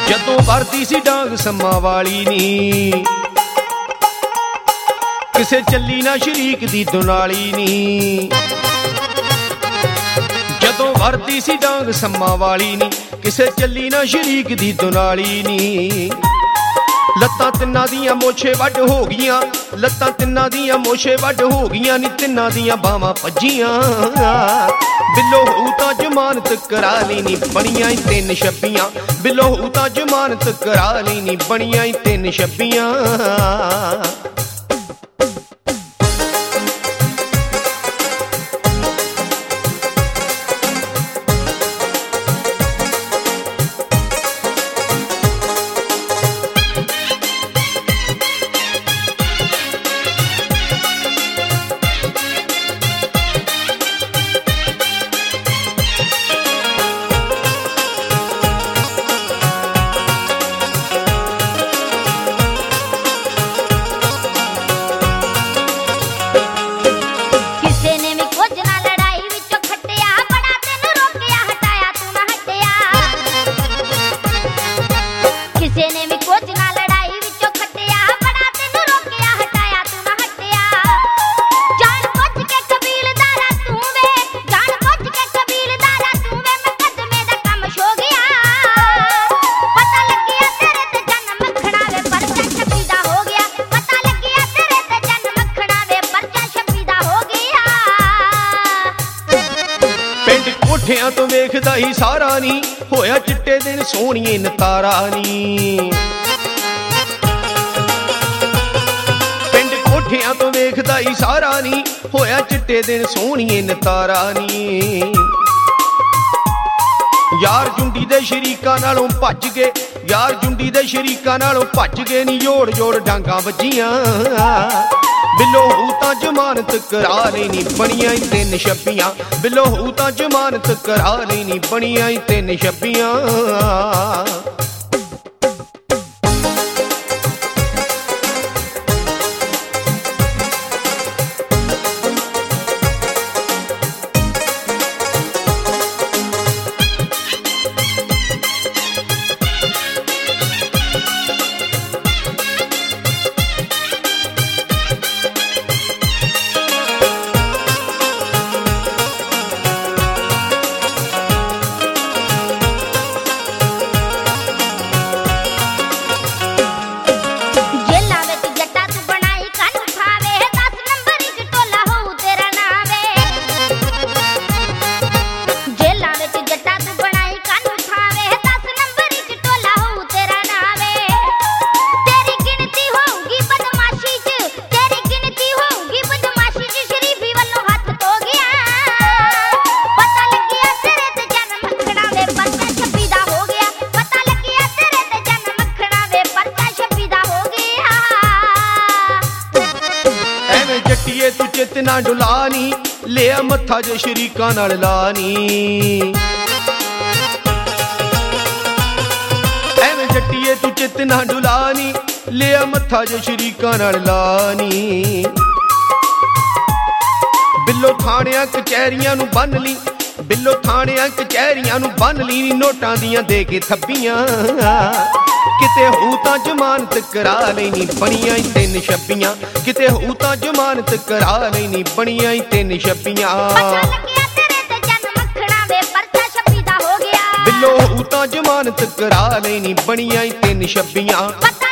ਜਦੋਂ ਵਰਦੀ ਸੀ ਡਾਂਗ ਸੰਮਾਂ ਵਾਲੀ ਨੀ, ਕਿਸੇ ਚੱਲੀ ਨਾ ਸ਼ਰੀਕ ਦੀ ਦੁਨਾਲੀ ਨੀ। ਜਦੋਂ ਵਰਦੀ ਸੀ ਡਾਂਗ ਸੰਮਾਂ ਵਾਲੀ ਨੀ, ਕਿਸੇ ਚੱਲੀ ਨਾ ਸ਼ਰੀਕ ਦੀ ਦੁਨਾਲੀ ਨੀ। ਲੱਤਾਂ ਤਿੰਨਾਂ ਦੀਆਂ ਮੋਛੇ ਵੱਢ ਹੋ ਗਈਆਂ, ਲੱਤਾਂ ਤਿੰਨਾਂ ਦੀਆਂ ਮੋਛੇ ਵੱਢ ਹੋ ਗਈਆਂ ਨੀ, ਤਿੰਨਾਂ ਦੀਆਂ ਬਾਹਾਂ ਭੱਜੀਆਂ। ਬਿੱਲੋ ਹੋਊ ਤਾਂ ਜ਼ਮਾਨਤ ਕਰਾ ਲਈ ਨੀ, ਬਣੀਆਂ ਈ 3 ਛੱਬੀਆਂ। ਬਿੱਲੋ ਹੋਊ ਤਾਂ ਜ਼ਮਾਨਤ ਕਰਾ ਲਈ ਨੀ, ਬਣੀਆਂ ਈ 3 ਛੱਬੀਆਂ। ਕੋਠਿਆਂ ਤੋਂ ਵੇਖਦਾ ਹੀ ਸਾਰਾ ਨੀ, ਹੋਇਆ ਚਿੱਟੇ ਦਿਨ ਸੋਹਣੀਏ ਨਤਾਰਾ ਨੀ। ਪਿੰਡ ਕੋਠਿਆਂ ਤੋਂ ਵੇਖਦਾ ਹੀ ਸਾਰਾ ਨੀ, ਹੋਇਆ ਚਿੱਟੇ ਦਿਨ ਸੋਹਣੀਏ ਨਤਾਰਾ ਨੀ। ਯਾਰ ਜੁੰਡੀ ਦੇ ਸ਼ਰੀਕਾਂ ਨਾਲੋਂ ਭੱਜ ਗਏ, ਯਾਰ ਜੁੰਡੀ ਦੇ ਸ਼ਰੀਕਾਂ ਨਾਲੋਂ ਭੱਜ ਗਏ ਨੀ, ਜੋੜ ਜੋੜ ਡਾਂਗਾਂ ਵੱਜੀਆਂ। ਬਿੱਲੋ ਹੋਊ ਤਾਂ ਜ਼ਮਾਨਤ ਕਰਾ ਲਈ ਨੀ, ਬਣੀਆਂ ਈ 3 ਛੱਬੀਆਂ। ਬਿੱਲੋ ਹੋਊ ਤਾਂ ਜ਼ਮਾਨਤ ਕਰਾ ਲਈ ਨੀ, ਬਣੀਆਂ ਈ 3 ਛੱਬੀਆਂ। ਜੱਟੀਏ ਤੂੰ ਚਿੱਤ ਨਾ ਡੁਲਾ ਨੀ, ਲਿਆ ਮੱਥਾ ਜੇ ਸ਼ਰੀਕਾਂ ਨਾਲ ਲਾ ਨੀ। ਐਵੇਂ ਜੱਟੀਏ ਤੂੰ ਚਿੱਤ ਨਾ ਡੁਲਾ ਨੀ, ਲਿਆ ਮੱਥਾ ਜੇ ਸ਼ਰੀਕਾਂ ਨਾਲ ਲਾ ਨੀ। ਬਿੱਲੋ ਥਾਣਿਆਂ ਕਚਹਿਰੀਆਂ ਨੂੰ ਬੰਨ ਲਈ, ਬਿੱਲੋ ਥਾਣਿਆਂ ਕਚਹਿਰੀਆਂ ਨੂੰ ਬੰਨ ਲਈ ਨੀ, ਨੋਟਾਂ ਦੀਆਂ ਦੇ ਕੇ ਥੱਬੀਆਂ। ਕਿਤੇ ਹੋਊ ਤਾਂ ਜ਼ਮਾਨਤ ਕਰਾ ਲਈ ਨੀ, ਬਣੀਆਂ ਈ 3 ਛੱਬੀਆਂ। ਕਿਤੇ ਹੋਊ ਤਾਂ ਜ਼ਮਾਨਤ ਕਰਾ ਲਈ ਨੀ, ਬਣੀਆਂ ਈ 3 ਛੱਬੀਆਂ। ਬਿੱਲੋ ਹੋਊ ਤਾਂ ਜ਼ਮਾਨਤ ਕਰਾ ਲਈ ਨੀ, ਬਣੀਆਂ ਈ 3 ਛੱਬੀਆਂ।